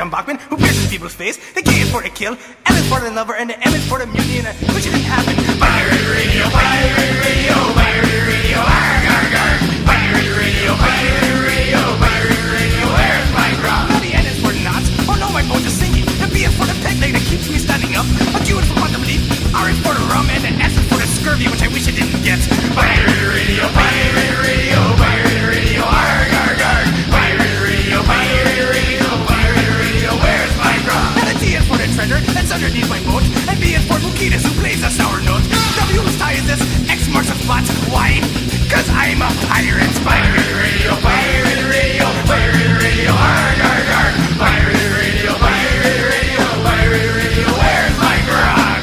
John Bachman, who pierces people's face. The K is for the kill, L is for the lover, and the M is for the mutiny, and which didn't happen. Pirate radio, pirate radio, pirate radio, arg, arg, arg. Pirate radio, pirate radio, pirate radio, where's my grog? Now the N is for the knots, oh no, my boat is sinking. The B is for the peg leg that keeps me standing up. A Q is for quantum leap, R is for the rum, and the S is for the scurvy, which I wish I didn't get. Pirate radio, pirate radio, pirate radio, arg, arg, arg. Pirate radio, pirate radio, pirate radio, where's my grog? And the T is for the treasure that's underneath my boat, and B is for Bukitas, who plays a sour note. W whose tie is this, X marks the spot. Why? Cause I'm a pirate. Pirate radio, pirate radio, pirate radio, arg, arg, arg. Pirate radio, pirate radio, pirate radio, where's my grog?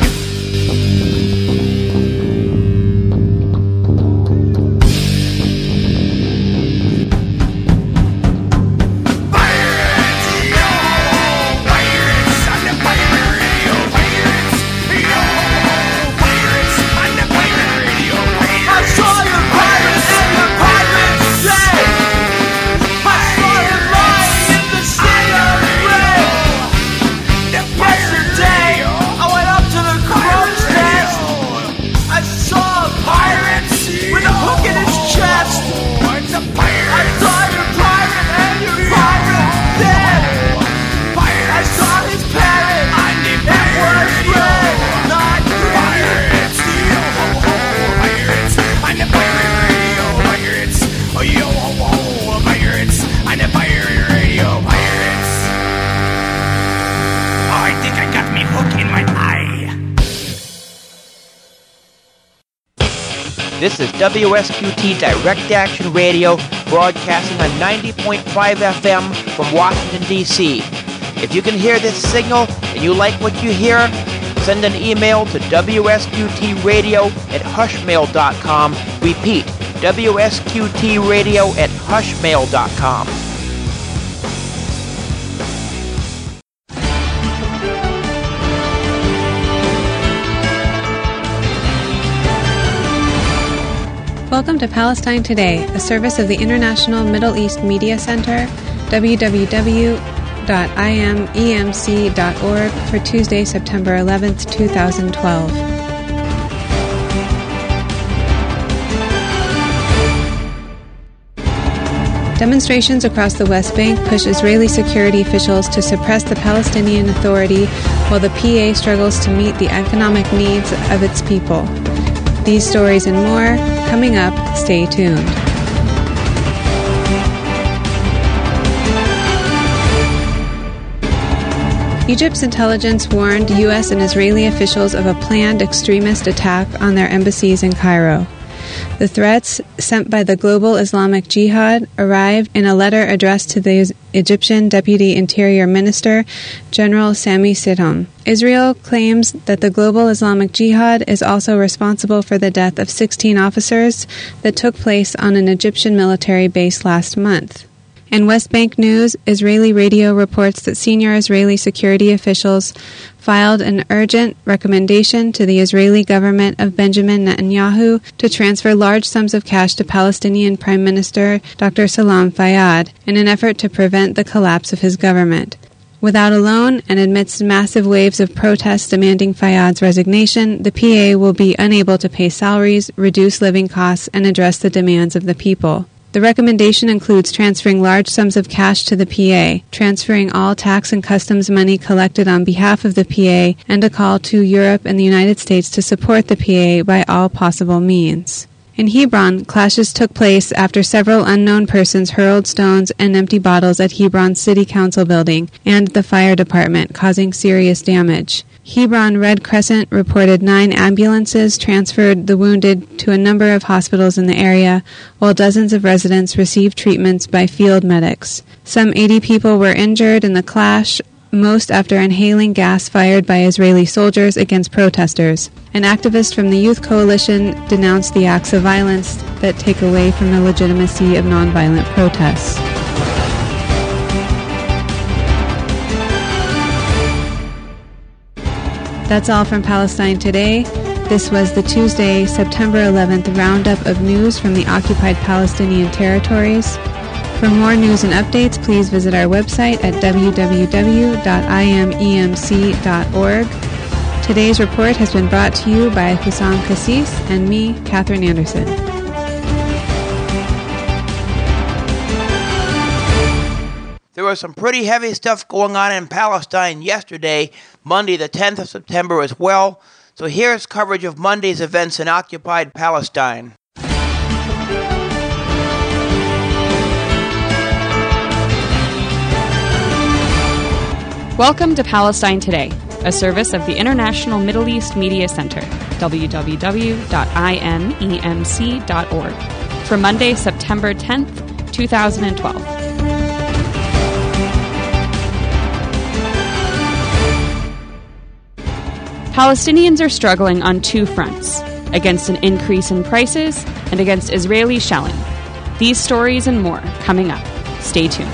Pirates, yo! Pirates on the pirate radio, pirates, yo! Pirates on the pirate radio, pirates. I saw your pirates and your pirates say, I saw you lying in the sea of red. Yesterday, I went up to the crow's nest. I saw a pirate with a hook in his chest. It's a pirate. I saw your pirate and your pirate dead. I saw his parrot. It was red, not green. Pirates, yo ho ho, pirates, on the pirate radio, pirates, oh yo ho ho, pirates, on the pirate radio, pirates. Oh, I think I got me hook in my eye. This is WSQT Direct Action Radio, broadcasting on 90.5 FM from Washington, D.C. If you can hear this signal and you like what you hear, send an email to WSQTradio@hushmail.com. Repeat, WSQTradio@hushmail.com. Welcome to Palestine Today, a service of the International Middle East Media Center, www.imemc.org, for Tuesday, September 11th, 2012. Demonstrations across the West Bank push Israeli security officials to suppress the Palestinian Authority while the PA struggles to meet the economic needs of its people. These stories and more, coming up. Stay tuned. Egypt's intelligence warned U.S. and Israeli officials of a planned extremist attack on their embassies in Cairo. The threats, sent by the Global Islamic Jihad, arrived in a letter addressed to the Egyptian Deputy Interior Minister, General Sami Sidhom. Israel claims that the Global Islamic Jihad is also responsible for the death of 16 officers that took place on an Egyptian military base last month. In West Bank news, Israeli radio reports that senior Israeli security officials filed an urgent recommendation to the Israeli government of Benjamin Netanyahu to transfer large sums of cash to Palestinian Prime Minister Dr. Salam Fayyad in an effort to prevent the collapse of his government. Without a loan and amidst massive waves of protests demanding Fayyad's resignation, the PA will be unable to pay salaries, reduce living costs, and address the demands of the people. The recommendation includes transferring large sums of cash to the PA, transferring all tax and customs money collected on behalf of the PA, and a call to Europe and the United States to support the PA by all possible means. In Hebron, clashes took place after several unknown persons hurled stones and empty bottles at Hebron's City Council building and the fire department, causing serious damage. Hebron Red Crescent reported 9 ambulances transferred the wounded to a number of hospitals in the area, while dozens of residents received treatments by field medics. Some 80 people were injured in the clash, most after inhaling gas fired by Israeli soldiers against protesters. An activist from the Youth Coalition denounced the acts of violence that take away from the legitimacy of nonviolent protests. That's all from Palestine Today. This was the Tuesday, September 11th roundup of news from the occupied Palestinian territories. For more news and updates, please visit our website at www.imemc.org. Today's report has been brought to you by Hussam Kassis and me, Catherine Anderson. There was some pretty heavy stuff going on in Palestine yesterday, Monday the 10th of September as well. So here's coverage of Monday's events in occupied Palestine. Welcome to Palestine Today, a service of the International Middle East Media Center, www.imemc.org, for Monday, September 10th, 2012. Palestinians are struggling on two fronts, against an increase in prices and against Israeli shelling. These stories and more coming up. Stay tuned.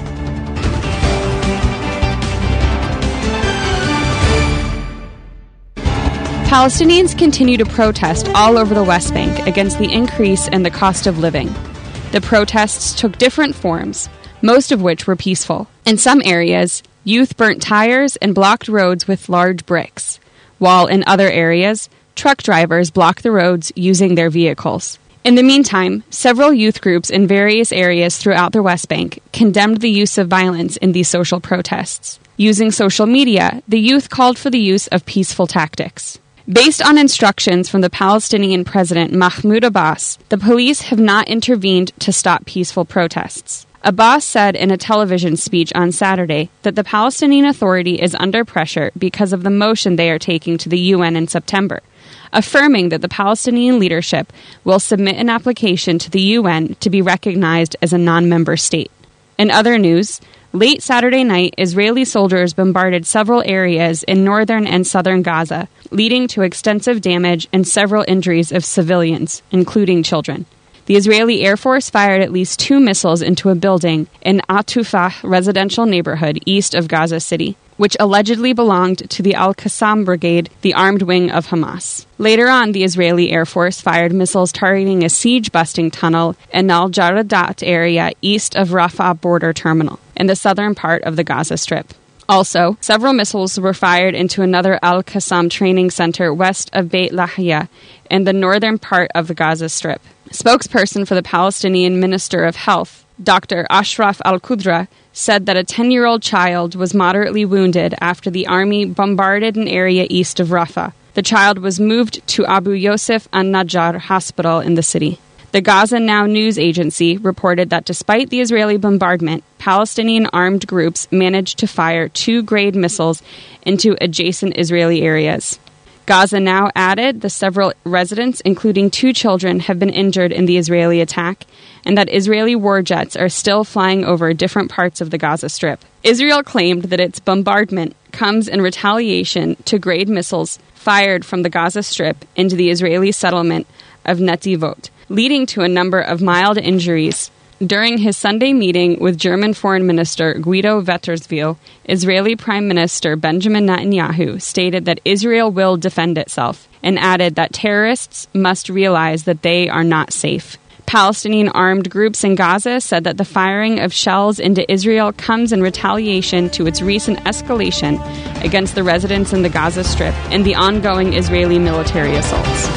Palestinians continue to protest all over the West Bank against the increase in the cost of living. The protests took different forms, most of which were peaceful. In some areas, youth burnt tires and blocked roads with large bricks, while in other areas, truck drivers blocked the roads using their vehicles. In the meantime, several youth groups in various areas throughout the West Bank condemned the use of violence in these social protests. Using social media, the youth called for the use of peaceful tactics. Based on instructions from the Palestinian President Mahmoud Abbas, the police have not intervened to stop peaceful protests. Abbas said in a television speech on Saturday that the Palestinian Authority is under pressure because of the motion they are taking to the UN in September, affirming that the Palestinian leadership will submit an application to the UN to be recognized as a non-member state. In other news, late Saturday night, Israeli soldiers bombarded several areas in northern and southern Gaza, leading to extensive damage and several injuries of civilians, including children. The Israeli Air Force fired at least 2 missiles into a building in Atufah residential neighborhood east of Gaza City, which allegedly belonged to the Al-Qassam Brigade, the armed wing of Hamas. Later on, the Israeli Air Force fired missiles targeting a siege-busting tunnel in Al-Jaradat area east of Rafah border terminal, in the southern part of the Gaza Strip. Also, several missiles were fired into another Al-Qassam training center west of Beit Lahia in the northern part of the Gaza Strip. Spokesperson for the Palestinian Minister of Health, Dr. Ashraf Al-Qudra, said that a 10-year-old child was moderately wounded after the army bombarded an area east of Rafah. The child was moved to Abu Yosef an-Najjar Hospital in the city. The Gaza Now news agency reported that despite the Israeli bombardment, Palestinian armed groups managed to fire 2 Grade missiles into adjacent Israeli areas. Gaza Now added that several residents, including 2 children, have been injured in the Israeli attack, and that Israeli war jets are still flying over different parts of the Gaza Strip. Israel claimed that its bombardment comes in retaliation to Grade missiles fired from the Gaza Strip into the Israeli settlement of Netivot, leading to a number of mild injuries. During his Sunday meeting with German Foreign Minister Guido Wetterswil, Israeli Prime Minister Benjamin Netanyahu stated that Israel will defend itself and added that terrorists must realize that they are not safe. Palestinian armed groups in Gaza said that the firing of shells into Israel comes in retaliation to its recent escalation against the residents in the Gaza Strip and the ongoing Israeli military assaults.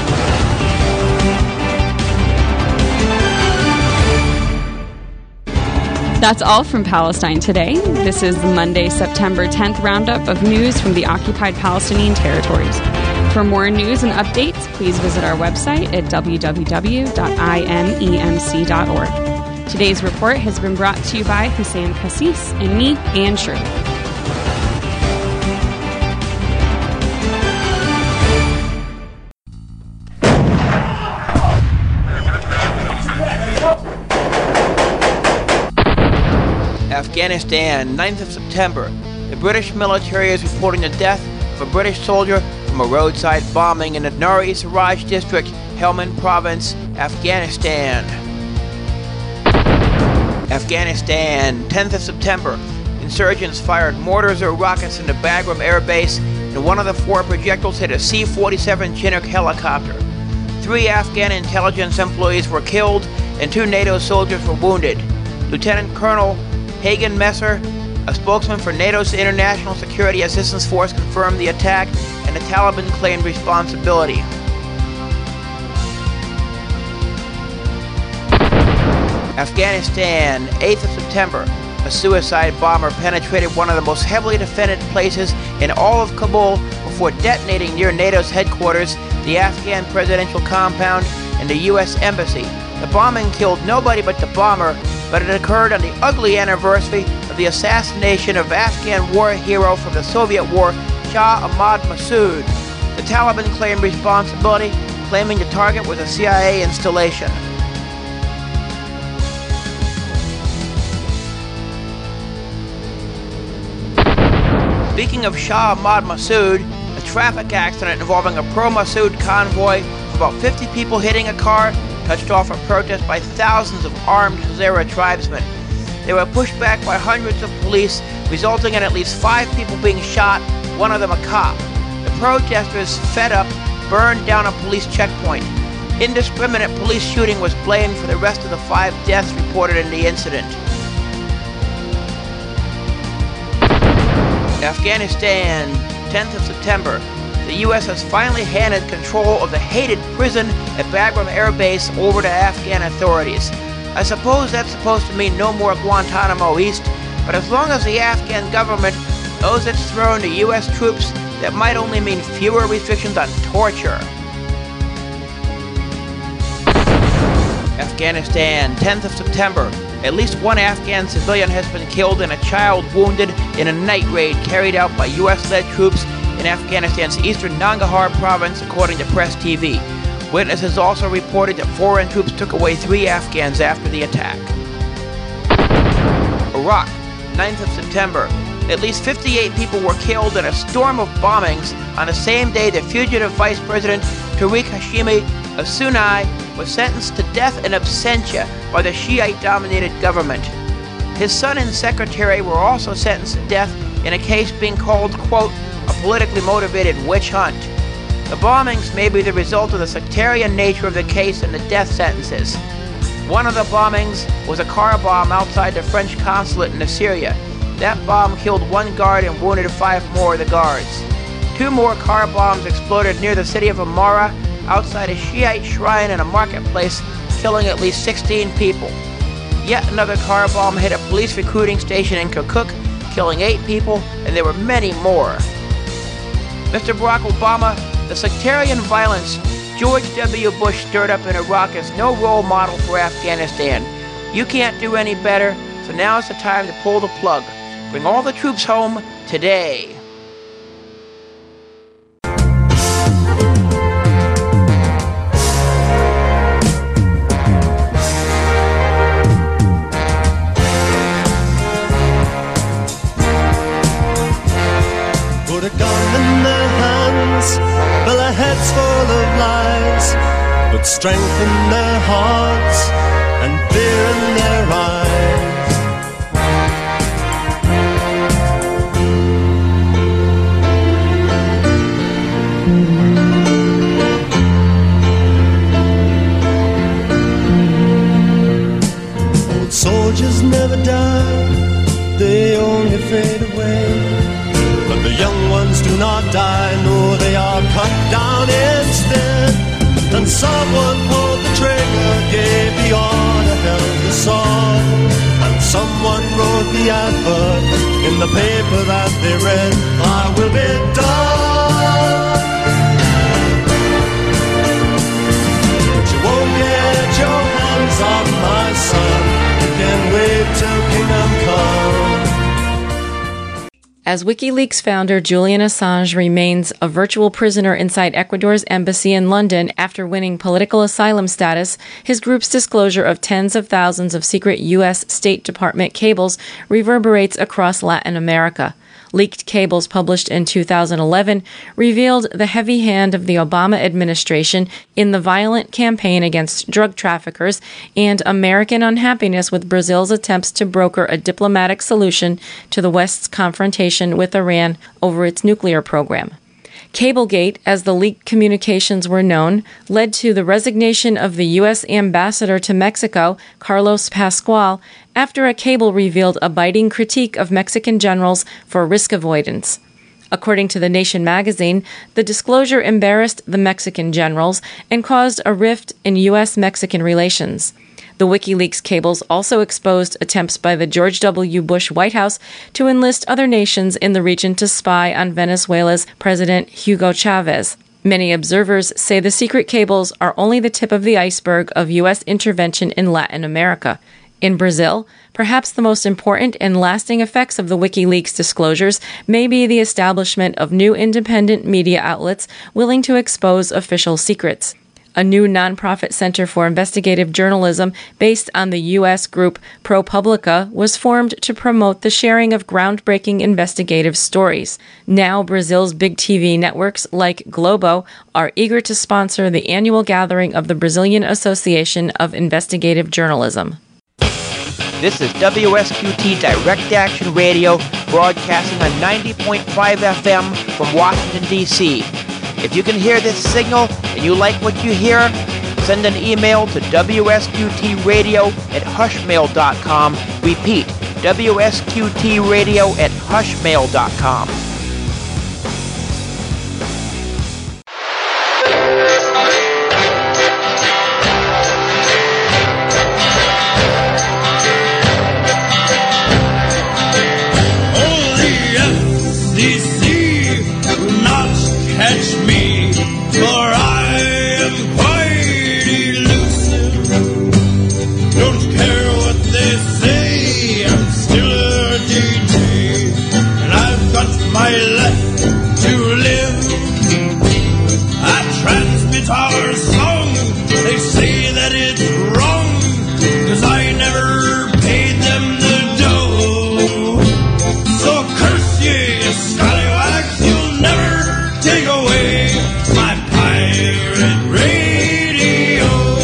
That's all from Palestine Today. This is the Monday, September 10th roundup of news from the occupied Palestinian territories. For more news and updates, please visit our website at www.imemc.org. Today's report has been brought to you by Hussam Kassis and me, Ann Shirley. Afghanistan, 9th of September. The British military is reporting the death of a British soldier from a roadside bombing in the Nari-Siraj district, Helmand Province, Afghanistan. Afghanistan, 10th of September. Insurgents fired mortars or rockets into Bagram Air Base, and one of the 4 projectiles hit a C-47 Chinook helicopter. 3 Afghan intelligence employees were killed, and 2 NATO soldiers were wounded. Lieutenant Colonel Hagen Messer, a spokesman for NATO's International Security Assistance Force, confirmed the attack, and the Taliban claimed responsibility. Afghanistan, 8th of September. A suicide bomber penetrated one of the most heavily defended places in all of Kabul before detonating near NATO's headquarters, the Afghan presidential compound, and the U.S. embassy. The bombing killed nobody but the bomber, but it occurred on the ugly anniversary of the assassination of Afghan war hero from the Soviet War, Shah Ahmad Massoud. The Taliban claimed responsibility, claiming the target was a CIA installation. Speaking of Shah Ahmad Massoud, a traffic accident involving a pro-Massoud convoy of about 50 people hitting a car touched off a protest by thousands of armed Hazara tribesmen. They were pushed back by hundreds of police, resulting in at least 5 people being shot, one of them a cop. The protesters, fed up, burned down a police checkpoint. Indiscriminate police shooting was blamed for the rest of the 5 deaths reported in the incident. Afghanistan, 10th of September. The U.S. has finally handed control of the hated prison at Bagram Air Base over to Afghan authorities. I suppose that's supposed to mean no more Guantanamo East, but as long as the Afghan government owes its throne to U.S. troops, that might only mean fewer restrictions on torture. Afghanistan, 10th of September. At least one Afghan civilian has been killed and a child wounded in a night raid carried out by U.S.-led troops in Afghanistan's eastern Nangarhar province, according to Press TV. Witnesses also reported that foreign troops took away 3 Afghans after the attack. Iraq, 9th of September. At least 58 people were killed in a storm of bombings on the same day the fugitive Vice President Tariq Hashimi of Sunni was sentenced to death in absentia by the Shiite-dominated government. His son and secretary were also sentenced to death in a case being called, quote, a politically motivated witch hunt. The bombings may be the result of the sectarian nature of the case and the death sentences. One of the bombings was a car bomb outside the French consulate in Syria. That bomb killed 1 guard and wounded 5 more of the guards. 2 more car bombs exploded near the city of Amara, outside a Shiite shrine in a marketplace, killing at least 16 people. Yet another car bomb hit a police recruiting station in Kirkuk, killing 8 people, and there were many more. Mr. Barack Obama, the sectarian violence George W. Bush stirred up in Iraq is no role model for Afghanistan. You can't do any better, so now is the time to pull the plug. Bring all the troops home today. Put a gun in their hands, fill their heads full of lies, put strength in their hearts and fear in their eyes. Old soldiers never die, they only fade away. But the young ones do not die, no, they are cut down instead. And someone pulled the trigger, gave the order, held the sword. And someone wrote the advert in the paper that they read, I will be done. But you won't get your hands on my son. You can wait till kingdom come. As WikiLeaks founder Julian Assange remains a virtual prisoner inside Ecuador's embassy in London after winning political asylum status, his group's disclosure of tens of thousands of secret U.S. State Department cables reverberates across Latin America. Leaked cables published in 2011 revealed the heavy hand of the Obama administration in the violent campaign against drug traffickers and American unhappiness with Brazil's attempts to broker a diplomatic solution to the West's confrontation with Iran over its nuclear program. Cablegate, as the leaked communications were known, led to the resignation of the U.S. ambassador to Mexico, Carlos Pascual, after a cable revealed a biting critique of Mexican generals for risk avoidance. According to The Nation magazine, the disclosure embarrassed the Mexican generals and caused a rift in U.S.-Mexican relations. The WikiLeaks cables also exposed attempts by the George W. Bush White House to enlist other nations in the region to spy on Venezuela's President Hugo Chavez. Many observers say the secret cables are only the tip of the iceberg of U.S. intervention in Latin America. In Brazil, perhaps the most important and lasting effects of the WikiLeaks disclosures may be the establishment of new independent media outlets willing to expose official secrets. A new nonprofit center for investigative journalism based on the U.S. group ProPublica was formed to promote the sharing of groundbreaking investigative stories. Now, Brazil's big TV networks like Globo are eager to sponsor the annual gathering of the Brazilian Association of Investigative Journalism. This is WSQT Direct Action Radio, broadcasting on 90.5 FM from Washington, D.C. If you can hear this signal and you like what you hear, send an email to WSQTradio@hushmail.com. Repeat, WSQTradio@hushmail.com. Catch me, for I am quite elusive. Don't care what they say, I'm still a DJ, and I've got my life to live. I transmit our song, they say that it's wrong, 'cause I never paid them the dough. So curse ye, scallywags, you'll never take away my pirate radio.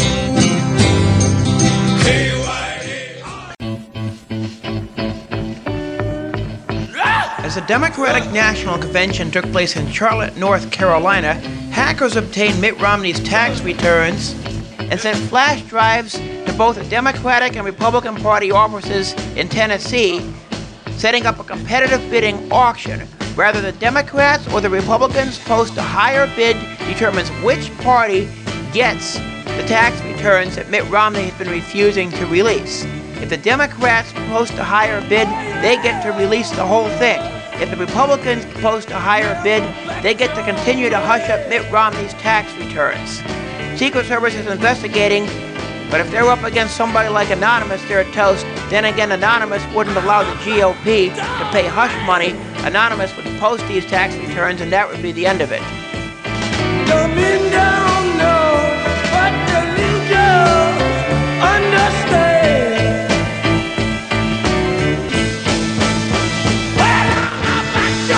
As the Democratic National Convention took place in Charlotte, North Carolina, hackers obtained Mitt Romney's tax returns and sent flash drives to both the Democratic and Republican Party offices in Tennessee, setting up a competitive bidding auction. Rather, the Democrats or the Republicans post a higher bid determines which party gets the tax returns that Mitt Romney has been refusing to release. If the Democrats post a higher bid, they get to release the whole thing. If the Republicans post a higher bid, they get to continue to hush up Mitt Romney's tax returns. Secret Service is investigating, but if they're up against somebody like Anonymous, they're toast. Then again, Anonymous wouldn't allow the GOP to pay hush money. Anonymous would post these tax returns, and that would be the end of it. Coming down, no, but the little girls understand. Well, I'm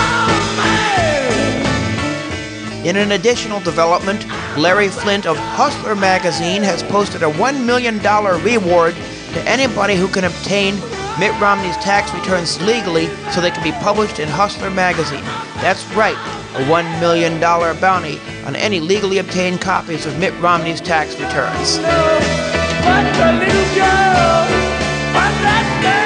a man. In an additional development, Larry Flint of Hustler magazine has posted a $1 million reward to anybody who can obtain Mitt Romney's tax returns legally so they can be published in Hustler magazine. That's right, a $1 million bounty on any legally obtained copies of Mitt Romney's tax returns. But the little girl understands.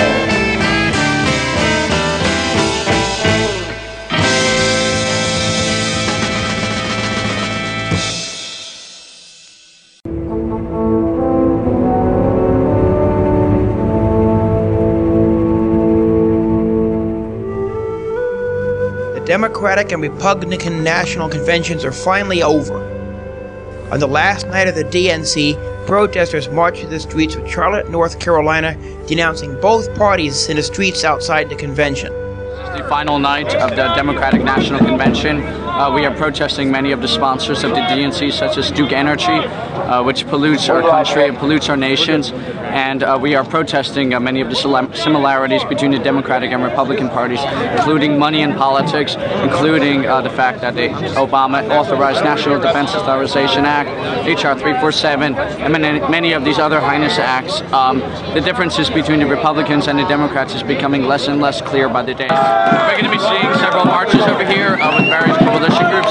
Democratic and Republican national conventions are finally over. On the last night of the DNC, protesters marched through the streets of Charlotte, North Carolina, denouncing both parties in the streets outside the convention. This is the final night of the Democratic National Convention. We are protesting many of the sponsors of the DNC, such as Duke Energy, which pollutes our country and pollutes our nations. And we are protesting many of the similarities between the Democratic and Republican parties, including money in politics, including the fact that Obama authorized National Defense Authorization Act, H.R. 347, and many of these other heinous acts. The differences between the Republicans and the Democrats is becoming less and less clear by the day. We're going to be seeing several marches over here with various coalition groups.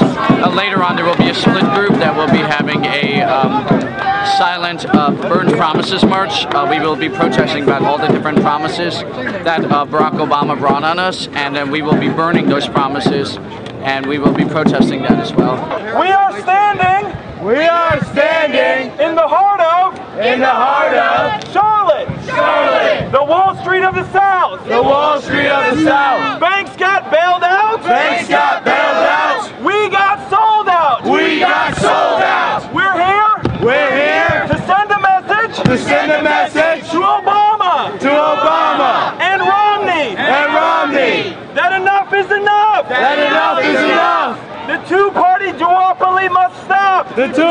Burns Promises March. We will be protesting about all the different promises that Barack Obama brought on us, and then we will be burning those promises, and we will be protesting that as well. We are standing in the heart of Charlotte, the Wall Street of the South. Banks got bailed out. We got sold out. We're here to send a message to Obama and Romney that enough is enough. The two-party duopoly must stop.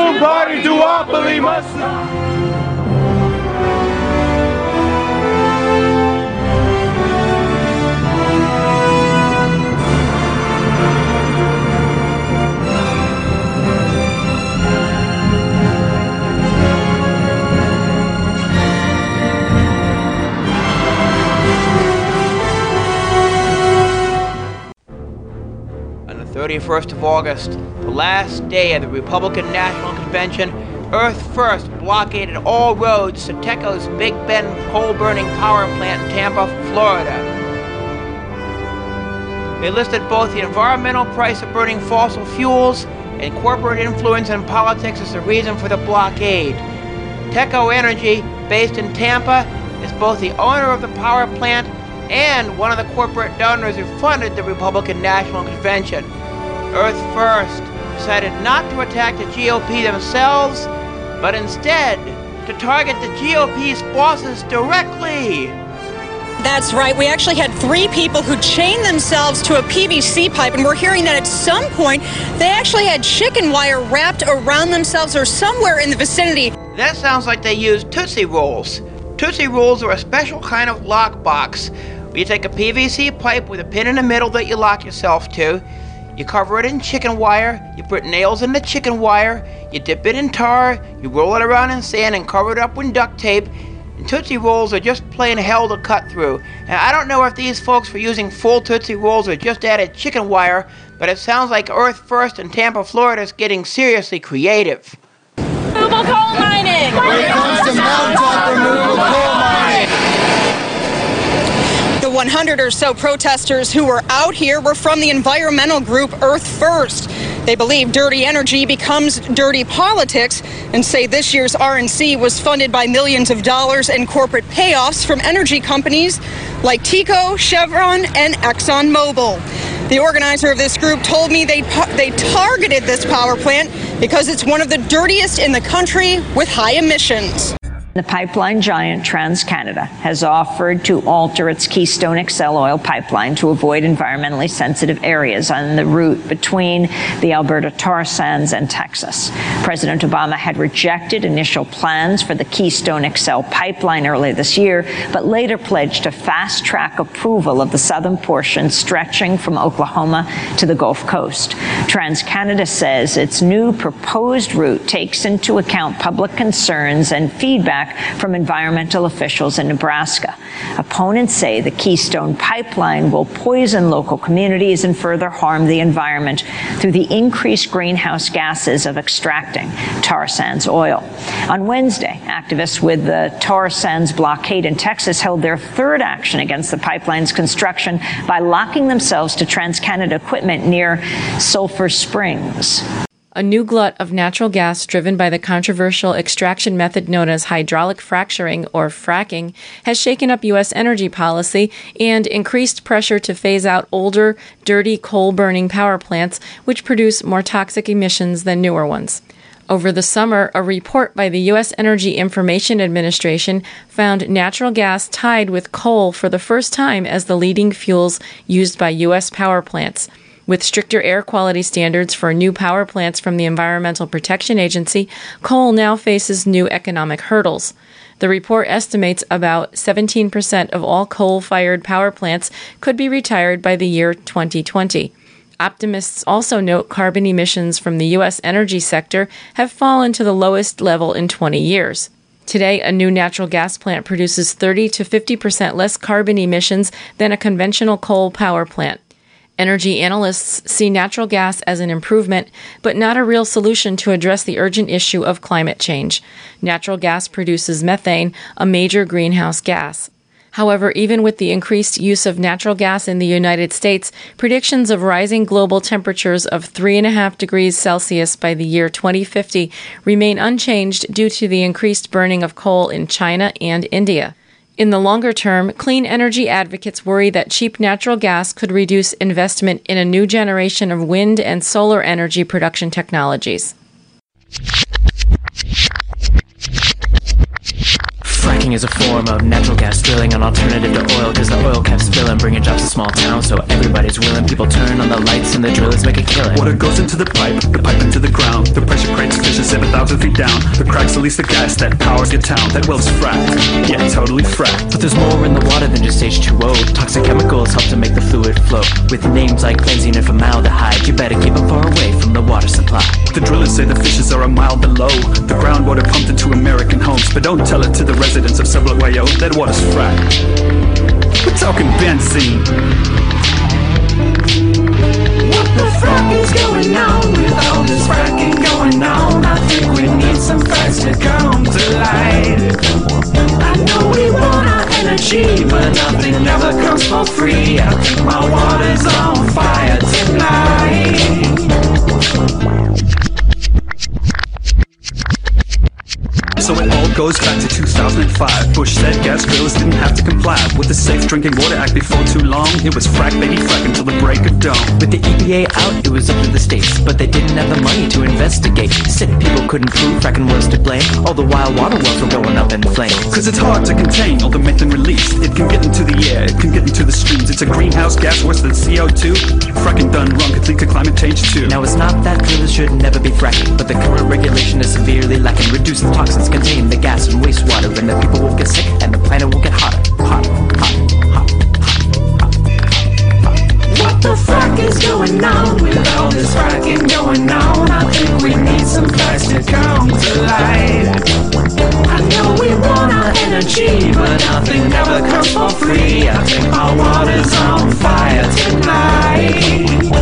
On the 31st of August, the last day of the Republican National Convention, Earth First blockaded all roads to TECO's Big Bend coal-burning power plant in Tampa, Florida. They listed both the environmental price of burning fossil fuels and corporate influence in politics as the reason for the blockade. TECO Energy, based in Tampa, is both the owner of the power plant and one of the corporate donors who funded the Republican National Convention. Earth First decided not to attack the GOP themselves, but instead to target the GOP's bosses directly. That's right. We actually had 3 people who chained themselves to a PVC pipe, and we're hearing that at some point they actually had chicken wire wrapped around themselves or somewhere in the vicinity. That sounds like they used Tootsie Rolls. Tootsie Rolls are a special kind of lock box. You take a PVC pipe with a pin in the middle that you lock yourself to. You cover it in chicken wire, you put nails in the chicken wire, you dip it in tar, you roll it around in sand and cover it up with duct tape. And Tootsie Rolls are just plain hell to cut through. And I don't know if these folks were using full Tootsie Rolls or just added chicken wire, but it sounds like Earth First in Tampa, Florida is getting seriously creative. Renewable coal mining! When it comes to mountaintop renewable coal mining! The 100 or so protesters who were out here were from the environmental group Earth First. They believe dirty energy becomes dirty politics and say this year's RNC was funded by millions of dollars in corporate payoffs from energy companies like TECO, Chevron, and ExxonMobil. The organizer of this group told me they targeted this power plant because it's one of the dirtiest in the country with high emissions. The pipeline giant TransCanada has offered to alter its Keystone XL oil pipeline to avoid environmentally sensitive areas on the route between the Alberta tar sands and Texas. President Obama had rejected initial plans for the Keystone XL pipeline earlier this year, but later pledged to fast-track approval of the southern portion stretching from Oklahoma to the Gulf Coast. TransCanada says its new proposed route takes into account public concerns and feedback from environmental officials in Nebraska. Opponents say the Keystone Pipeline will poison local communities and further harm the environment through the increased greenhouse gases of extracting tar sands oil. On Wednesday, activists with the tar sands blockade in Texas held their third action against the pipeline's construction by locking themselves to TransCanada equipment near Sulphur Springs. A new glut of natural gas driven by the controversial extraction method known as hydraulic fracturing, or fracking, has shaken up U.S. energy policy and increased pressure to phase out older, dirty coal-burning power plants, which produce more toxic emissions than newer ones. Over the summer, a report by the U.S. Energy Information Administration found natural gas tied with coal for the first time as the leading fuels used by U.S. power plants. With stricter air quality standards for new power plants from the Environmental Protection Agency, coal now faces new economic hurdles. The report estimates about 17% of all coal-fired power plants could be retired by the year 2020. Optimists also note carbon emissions from the U.S. energy sector have fallen to the lowest level in 20 years. Today, a new natural gas plant produces 30 to 50% less carbon emissions than a conventional coal power plant. Energy analysts see natural gas as an improvement, but not a real solution to address the urgent issue of climate change. Natural gas produces methane, a major greenhouse gas. However, even with the increased use of natural gas in the United States, predictions of rising global temperatures of 3.5 degrees Celsius by the year 2050 remain unchanged due to the increased burning of coal in China and India. In the longer term, clean energy advocates worry that cheap natural gas could reduce investment in a new generation of wind and solar energy production technologies. Fracking is a form of natural gas drilling, an alternative to oil, because the oil kept spilling, bringing jobs to small towns, so everybody's willing. People turn on the lights and the drillers make a killing. Water goes into the pipe into the ground. The pressure creates fishes 7,000 feet down. The cracks release the gas that powers your town. That well's fracked, yeah, totally fracked. But there's more in the water than just H2O. Toxic chemicals help to make the fluid flow. With names like benzene and formaldehyde, you better keep them far away from the water supply. The drillers say the fishes are a mile below. The groundwater pumped into American homes, but don't tell it to the residents of Subway-O. That water's fracked. We're talking benzene. What the frack is going on with all this fracking going on? I think we need some facts to come to light. I know we want our energy, but nothing ever comes for free. I think my water's on fire tonight. So it all goes back to 2005. Bush said gas drillers didn't have to comply with the Safe Drinking Water Act before too long. It was frack, baby, frack until the break of dawn. With the EPA out, it was up to the states, but they didn't have the money to investigate. Sick people couldn't prove fracking was to blame, all the while water wells were going up in flames. Cause it's hard to contain all the methane released. It can get into the air, it can get into the streams. It's a greenhouse gas worse than CO2. Fracking done wrong could lead to climate change too. Now it's not that drillers should never be fracking, but the current regulation is severely lacking. Reduce the toxins contained in the gas and wastewater, and the people won't get sick and the planet will get hotter. What the frack is going on with all this fracking going on? I think we need some facts to come to light. I know we want our energy, but nothing ever comes for free. I think our water's on fire tonight.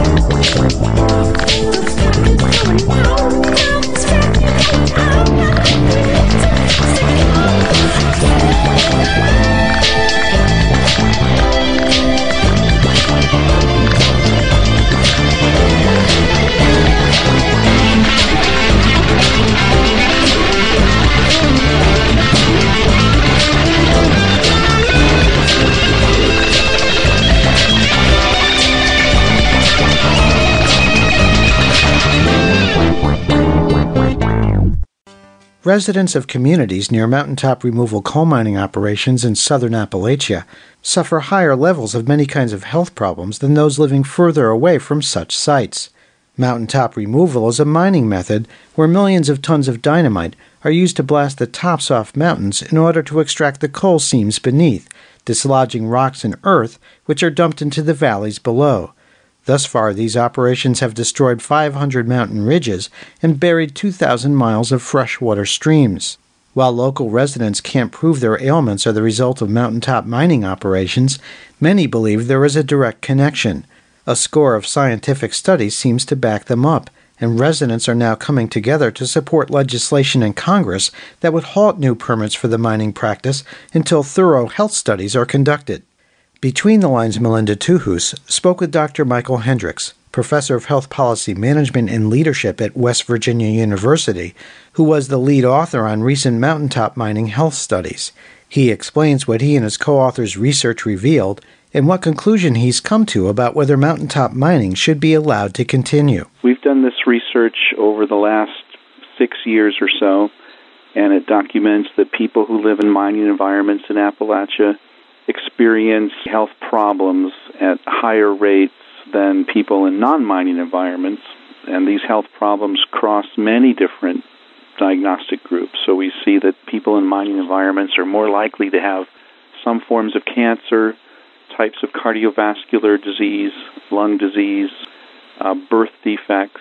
Residents of communities near mountaintop removal coal mining operations in southern Appalachia suffer higher levels of many kinds of health problems than those living further away from such sites. Mountaintop removal is a mining method where millions of tons of dynamite are used to blast the tops off mountains in order to extract the coal seams beneath, dislodging rocks and earth which are dumped into the valleys below. Thus far, these operations have destroyed 500 mountain ridges and buried 2,000 miles of freshwater streams. While local residents can't prove their ailments are the result of mountaintop mining operations, many believe there is a direct connection. A score of scientific studies seems to back them up, and residents are now coming together to support legislation in Congress that would halt new permits for the mining practice until thorough health studies are conducted. Between the Lines, Melinda Tuhus spoke with Dr. Michael Hendricks, professor of health policy management and leadership at West Virginia University, who was the lead author on recent mountaintop mining health studies. He explains what he and his co-authors' research revealed and what conclusion he's come to about whether mountaintop mining should be allowed to continue. We've done this research over the last 6 years or so, and it documents that people who live in mining environments in Appalachia experience health problems at higher rates than people in non-mining environments, and these health problems cross many different diagnostic groups. So we see that people in mining environments are more likely to have some forms of cancer, types of cardiovascular disease, lung disease, birth defects,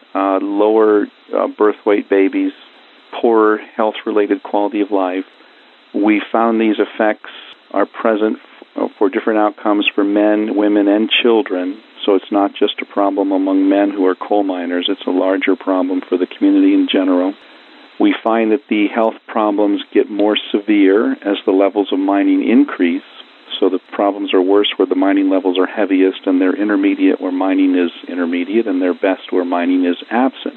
lower birth weight babies, poorer health-related quality of life. We found these effects are present for different outcomes for men, women, and children. So it's not just a problem among men who are coal miners. It's a larger problem for the community in general. We find that the health problems get more severe as the levels of mining increase. So the problems are worse where the mining levels are heaviest, and they're intermediate where mining is intermediate, and they're best where mining is absent.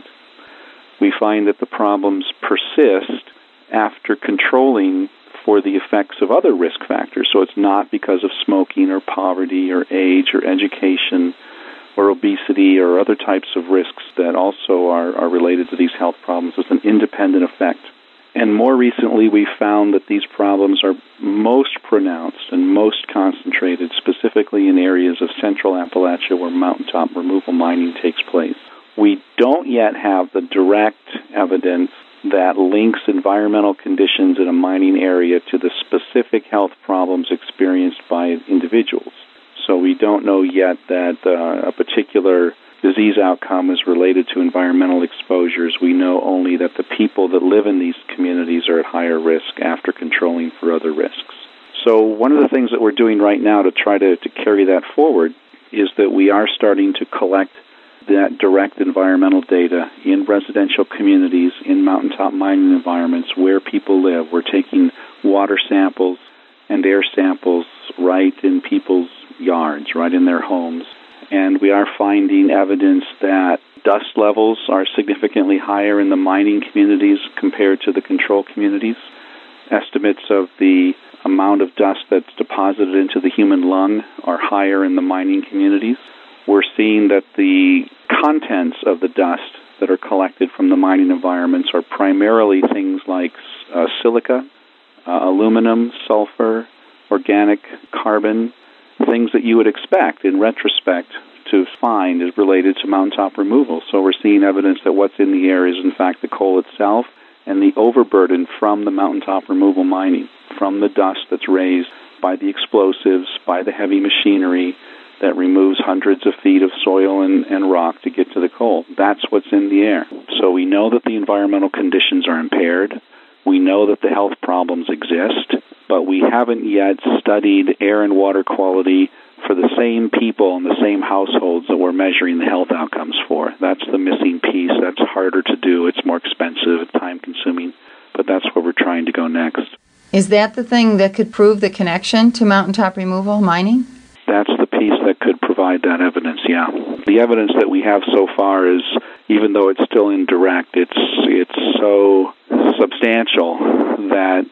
We find that the problems persist after controlling for the effects of other risk factors. So it's not because of smoking or poverty or age or education or obesity or other types of risks that also are related to these health problems. It's an independent effect. And more recently, we found that these problems are most pronounced and most concentrated specifically in areas of central Appalachia where mountaintop removal mining takes place. We don't yet have the direct evidence that links environmental conditions in a mining area to the specific health problems experienced by individuals. So we don't know yet that a particular disease outcome is related to environmental exposures. We know only that the people that live in these communities are at higher risk after controlling for other risks. So one of the things that we're doing right now to try to carry that forward is that we are starting to collect that direct environmental data in residential communities, in mountaintop mining environments where people live. We're taking water samples and air samples right in people's yards, right in their homes. And we are finding evidence that dust levels are significantly higher in the mining communities compared to the control communities. Estimates of the amount of dust that's deposited into the human lung are higher in the mining communities. We're seeing that the contents of the dust that are collected from the mining environments are primarily things like silica, aluminum, sulfur, organic carbon, things that you would expect in retrospect to find is related to mountaintop removal. So we're seeing evidence that what's in the air is in fact the coal itself and the overburden from the mountaintop removal mining, from the dust that's raised by the explosives, by the heavy machinery that removes hundreds of feet of soil and rock to get to the coal. That's what's in the air. So we know that the environmental conditions are impaired. We know that the health problems exist, but we haven't yet studied air and water quality for the same people and the same households that we're measuring the health outcomes for. That's the missing piece. That's harder to do. It's more expensive. It's time-consuming. But that's where we're trying to go next. Is that the thing that could prove the connection to mountaintop removal mining? That's the piece that could provide that evidence, yeah. The evidence that we have so far is, even though it's still indirect, it's so substantial that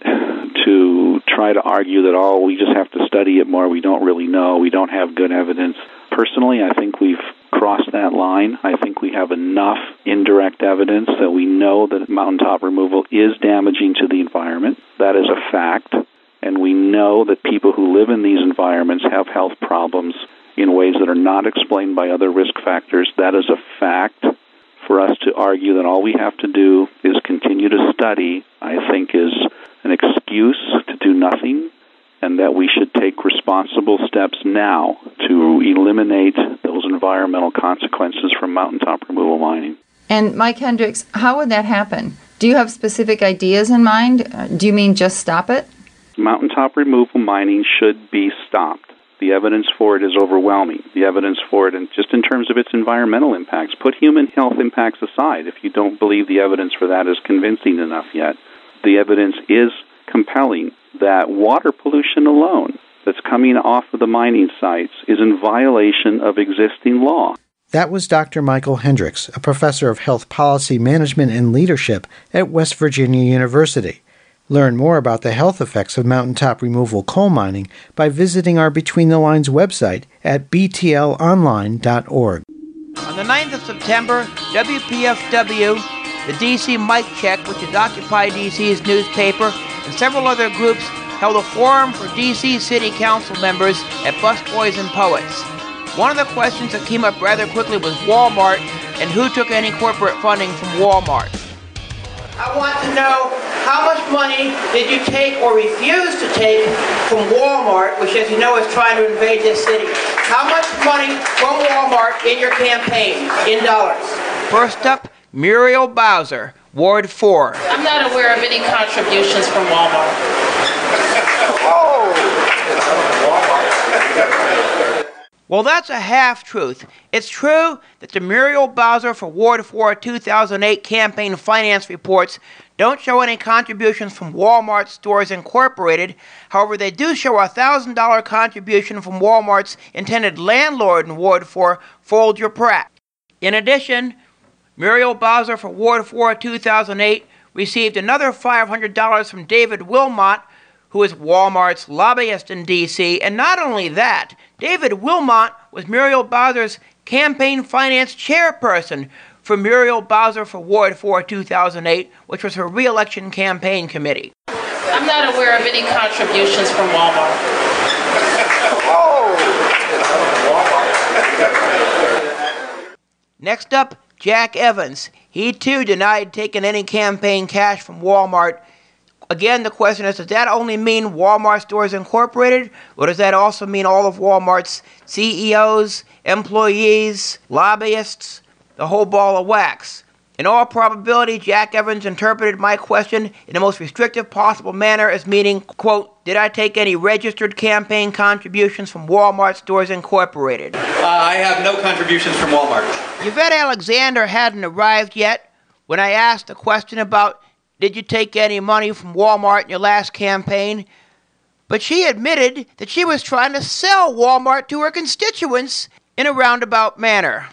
to try to argue that, we just have to study it more, we don't really know, we don't have good evidence. Personally, I think we've crossed that line. I think we have enough indirect evidence that we know that mountaintop removal is damaging to the environment. That is a fact. And we know that people who live in these environments have health problems in ways that are not explained by other risk factors. That is a fact. For us to argue that all we have to do is continue to study, I think is an excuse to do nothing, and that we should take responsible steps now to eliminate those environmental consequences from mountaintop removal mining. And Mike Hendricks, how would that happen? Do you have specific ideas in mind? Do you mean just stop it? Mountaintop removal mining should be stopped. The evidence for it is overwhelming. The evidence for it, and just in terms of its environmental impacts, put human health impacts aside if you don't believe the evidence for that is convincing enough yet. The evidence is compelling that water pollution alone that's coming off of the mining sites is in violation of existing law. That was Dr. Michael Hendricks, a professor of health policy management and leadership at West Virginia University. Learn more about the health effects of mountaintop removal coal mining by visiting our Between the Lines website at btlonline.org. On the 9th of September, WPFW, the D.C. Mic Check, which is Occupy D.C.'s newspaper, and several other groups held a forum for D.C. City Council members at Busboys and Poets. One of the questions that came up rather quickly was Walmart and who took any corporate funding from Walmart. I want to know, how much money did you take or refuse to take from Walmart, which, as you know, is trying to invade this city? How much money from Walmart in your campaign, in dollars? First up, Muriel Bowser, Ward 4. I'm not aware of any contributions from Walmart. Well, that's a half-truth. It's true that the Muriel Bowser for Ward 4 2008 campaign finance reports don't show any contributions from Walmart Stores Incorporated. However, they do show a $1,000 contribution from Walmart's intended landlord in Ward 4, Folger Pratt. In addition, Muriel Bowser for Ward 4 2008 received another $500 from David Wilmot, who is Walmart's lobbyist in D.C., and not only that, David Wilmot was Muriel Bowser's campaign finance chairperson for Muriel Bowser for Ward 4 2008, which was her re-election campaign committee. I'm not aware of any contributions from Walmart. Next up, Jack Evans. He too denied taking any campaign cash from Walmart. Again, the question is, does that only mean Walmart Stores Incorporated, or does that also mean all of Walmart's CEOs, employees, lobbyists, the whole ball of wax? In all probability, Jack Evans interpreted my question in the most restrictive possible manner as meaning, quote, did I take any registered campaign contributions from Walmart Stores Incorporated? I have no contributions from Walmart. Yvette Alexander hadn't arrived yet when I asked the question about did you take any money from Walmart in your last campaign? But she admitted that she was trying to sell Walmart to her constituents in a roundabout manner.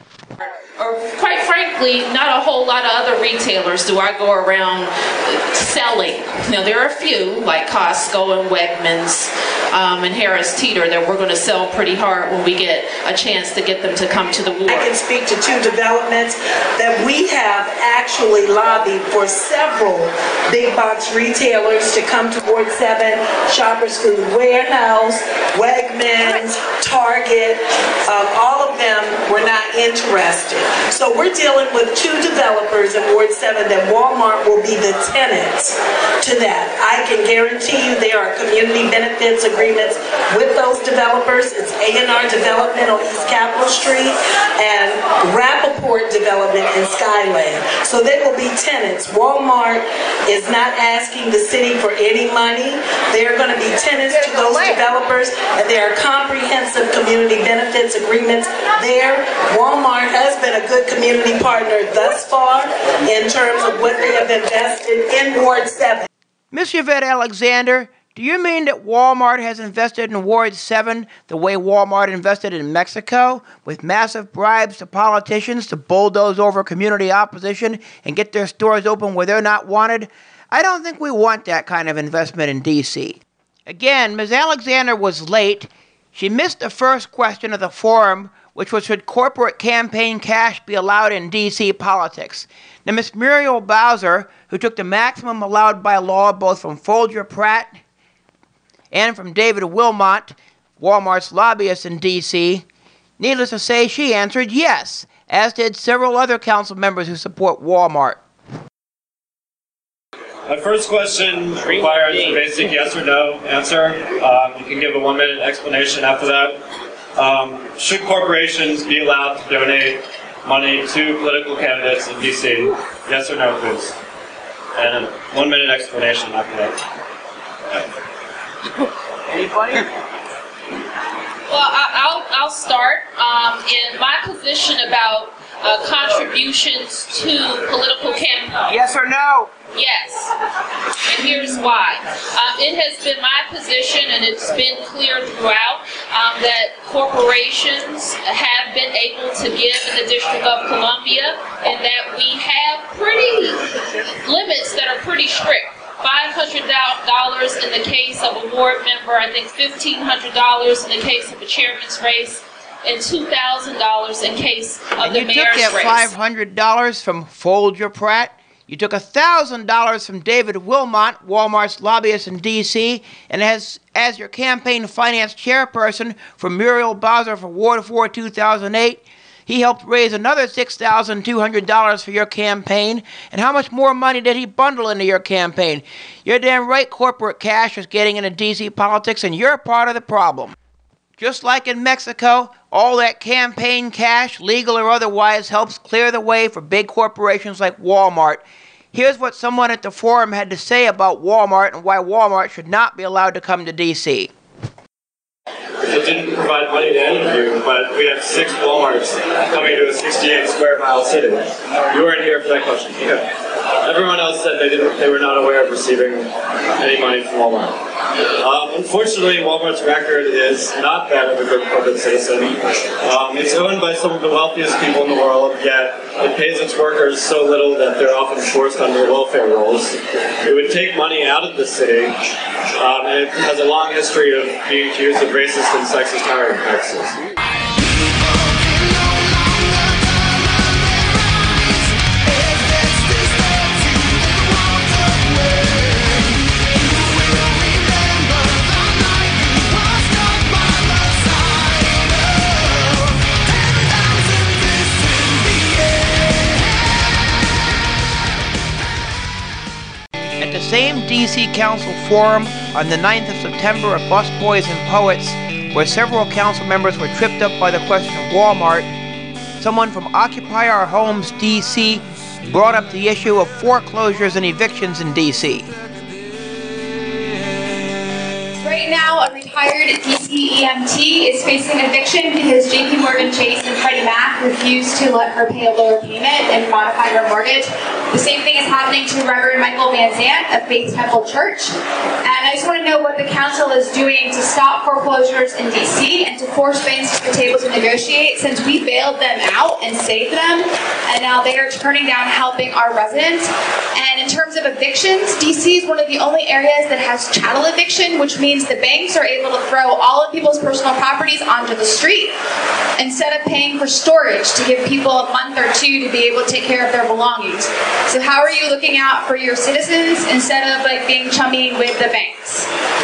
Or quite frankly, not a whole lot of other retailers do I go around selling. Now, there are a few, like Costco and Wegmans and Harris Teeter, that we're going to sell pretty hard when we get a chance to get them to come to the ward. I can speak to two developments that we have actually lobbied for several big box retailers to come to Ward 7, Shoppers Food Warehouse, Wegmans, Target. All of them were not interested. So we're dealing with two developers in Ward 7 that Walmart will be the tenants to that. I can guarantee you there are community benefits agreements with those developers. It's A&R Development on East Capitol Street and Rappaport Development in Skyland. So they will be tenants. Walmart is not asking the city for any money. They're going to be tenants to those developers, and there are comprehensive community benefits agreements there. Walmart has been a good community partner thus far in terms of what they have invested in Ward 7. Miss Yvette Alexander, do you mean that Walmart has invested in Ward 7 the way Walmart invested in Mexico, with massive bribes to politicians to bulldoze over community opposition and get their stores open where they're not wanted? I don't think we want that kind of investment in D.C. Again, Ms. Alexander was late. She missed the first question of the forum, which was, should corporate campaign cash be allowed in D.C. politics? Now, Ms. Muriel Bowser, who took the maximum allowed by law both from Folger Pratt and from David Wilmot, Walmart's lobbyist in D.C., needless to say, she answered yes, as did several other council members who support Walmart. My first question requires a basic yes or no answer. You can give a 1-minute explanation after that. Should corporations be allowed to donate money to political candidates in D.C.? Yes or no, please. And a 1-minute explanation after that. Anybody? Well, I'll start. In my position about contributions to political campaigns. Yes or no? Yes. And here's why. It has been my position, and it's been clear throughout, that corporations have been able to give in the District of Columbia, and that we have pretty limits that are pretty strict. $500 in the case of a ward member, I think $1,500 in the case of a chairman's race, and $2,000 in case of the mayor's race. You took that $500 from Folger Pratt. You took $1,000 from David Wilmot, Walmart's lobbyist in D.C., and as your campaign finance chairperson for Muriel Bowser for Ward 4 2008, he helped raise another $6,200 for your campaign. And how much more money did he bundle into your campaign? You're damn right corporate cash is getting into D.C. politics, and you're part of the problem. Just like in Mexico, all that campaign cash, legal or otherwise, helps clear the way for big corporations like Walmart. Here's what someone at the forum had to say about Walmart and why Walmart should not be allowed to come to D.C. it didn't provide money to any of you, but we have 6 Walmarts coming to a 68 square mile city. You weren't here for that question. Okay. Everyone else said they were not aware of receiving any money from Walmart. Unfortunately, Walmart's record is not that of a good corporate citizen. It's owned by some of the wealthiest people in the world, yet it pays its workers so little that they're often forced under welfare rolls. It would take money out of the city, and it has a long history of being accused of racist and sexist hiring practices. At the same D.C. Council forum on the 9th of September at Busboys and Poets, where several council members were tripped up by the question of Walmart, someone from Occupy Our Homes D.C. brought up the issue of foreclosures and evictions in D.C. Right now, a retired DC EMT is facing eviction because JP Morgan Chase and Freddie Mac refused to let her pay a lower payment and modify her mortgage. The same thing is happening to Reverend Michael Van Zant of Faith Temple Church. And I just want to know what the council is doing to stop foreclosures in DC and to force banks to the table to negotiate, since we bailed them out and saved them, and now they are turning down helping our residents. And in terms of evictions, DC is one of the only areas that has chattel eviction, which means the banks are able to throw all of people's personal properties onto the street instead of paying for storage to give people a month or 2 to be able to take care of their belongings. So how are you looking out for your citizens instead of being chummy with the banks?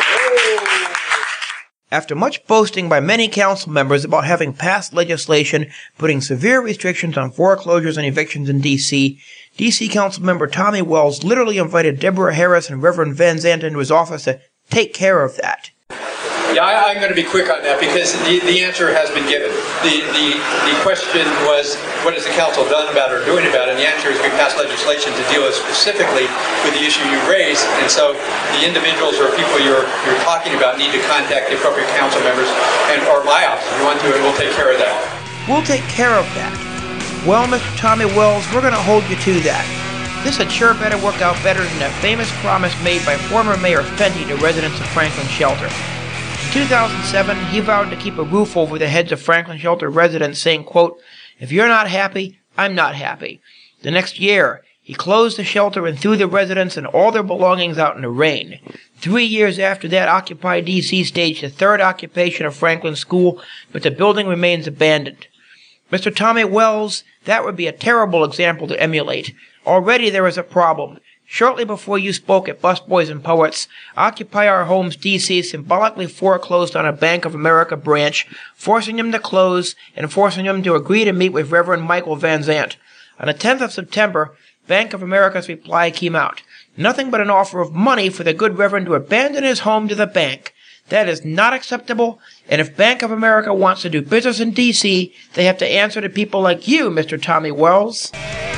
After much boasting by many council members about having passed legislation putting severe restrictions on foreclosures and evictions in D.C., D.C. Council member Tommy Wells literally invited Deborah Harris and Reverend Van Zant into his office to take care of that. Yeah, I'm going to be quick on that because the answer has been given. The question was, what has the council done about it or doing about it? And the answer is we passed legislation to deal specifically with the issue you raised. And so the individuals or people you're talking about need to contact the appropriate council members or my office if you want to, and we'll take care of that. We'll take care of that. Well, Mr. Tommy Wells, we're going to hold you to that. This had sure better work out better than that famous promise made by former Mayor Fenty to residents of Franklin Shelter. In 2007, he vowed to keep a roof over the heads of Franklin Shelter residents, saying, quote, "If you're not happy, I'm not happy." The next year, he closed the shelter and threw the residents and all their belongings out in the rain. 3 years after that, Occupy DC staged the third occupation of Franklin School, but the building remains abandoned. Mr. Tommy Wells, that would be a terrible example to emulate. Already there is a problem. Shortly before you spoke at Busboys and Poets, Occupy Our Homes DC symbolically foreclosed on a Bank of America branch, forcing them to close and forcing them to agree to meet with Reverend Michael Van Zant. On the 10th of September, Bank of America's reply came out. Nothing but an offer of money for the good Reverend to abandon his home to the bank. That is not acceptable, and if Bank of America wants to do business in D.C., they have to answer to people like you, Mr. Tommy Wells.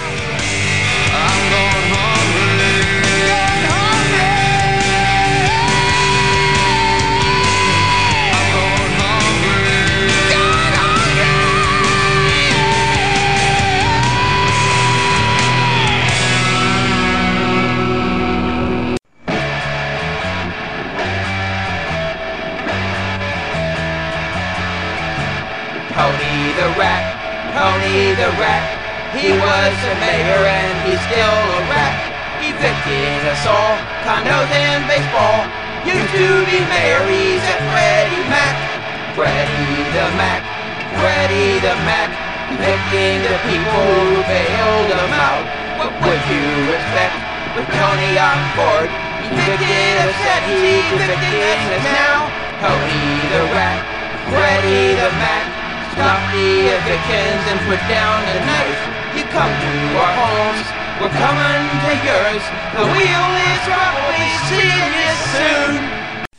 Tony the Rat, he was a mayor and he's still a rat, evicting us all, condos and baseball. Used to be mayor, he's a Freddie Mac, Freddie the Mac, Freddie the Mac, evicting the people who bailed him out. What would you expect with Tony on board? Evicted us and he's evicting us now. Tony the Rat, Freddie the Mac, stop the evictions and put down the knife. You come to our homes, we're coming to yours. The wheel is probably seeing you soon.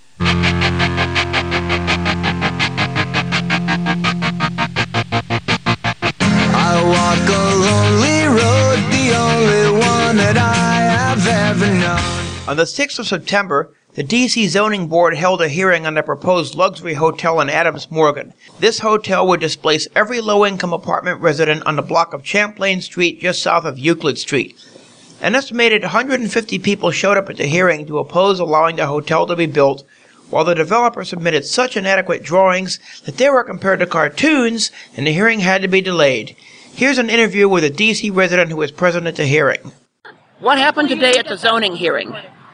I walk a lonely road, the only one that I have ever known. On the 6th of September, the D.C. Zoning Board held a hearing on the proposed luxury hotel in Adams Morgan. This hotel would displace every low-income apartment resident on the block of Champlain Street just south of Euclid Street. An estimated 150 people showed up at the hearing to oppose allowing the hotel to be built, while the developer submitted such inadequate drawings that they were compared to cartoons, and the hearing had to be delayed. Here's an interview with a D.C. resident who was present at the hearing. What happened today at the zoning hearing?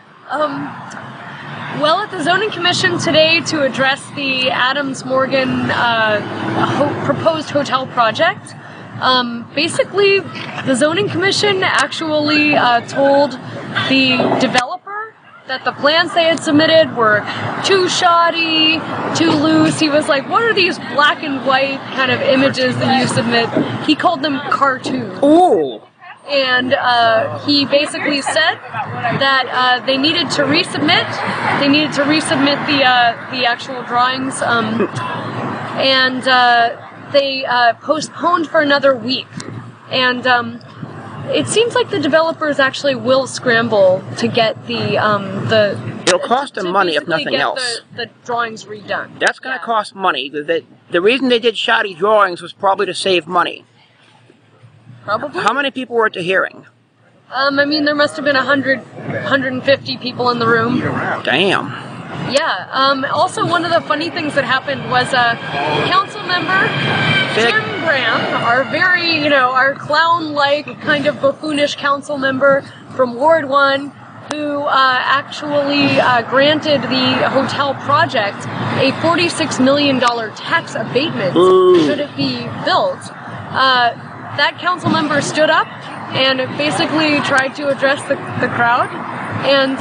Well, at the Zoning Commission today to address the Adams Morgan proposed hotel project, basically the Zoning Commission actually told the developer that the plans they had submitted were too shoddy, too loose. He was like, what are these black and white kind of images that you submit? He called them cartoons. Ooh. And he basically said that they needed to resubmit. They needed to resubmit the actual drawings, and they postponed for another week. And it seems like the developers actually will scramble to get the It'll cost them money if nothing else. The drawings redone. That's going to cost money. The reason they did shoddy drawings was probably to save money. Probably. How many people were at the hearing? I mean, there must have been 150 people in the room. Damn. Yeah. Also, one of the funny things that happened was a council member, Jim Graham, our very, our clown-like, kind of buffoonish council member from Ward 1, who actually granted the hotel project a $46 million tax abatement should it be built. That council member stood up and basically tried to address the crowd, and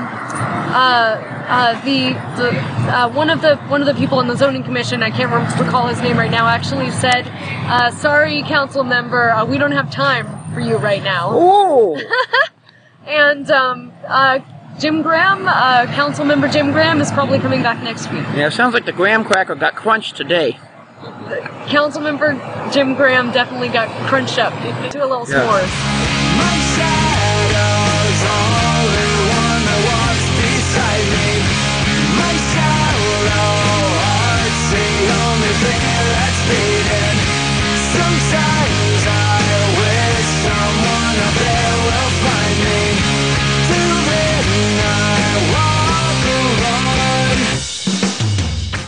one of the people in the zoning commission, I can't recall his name right now, actually said, "Sorry, council member, we don't have time for you right now." Ooh. And Jim Graham, council member Jim Graham, is probably coming back next week. Yeah, it sounds like the graham cracker got crunched today. Councilmember Jim Graham definitely got crunched up to a little s'mores.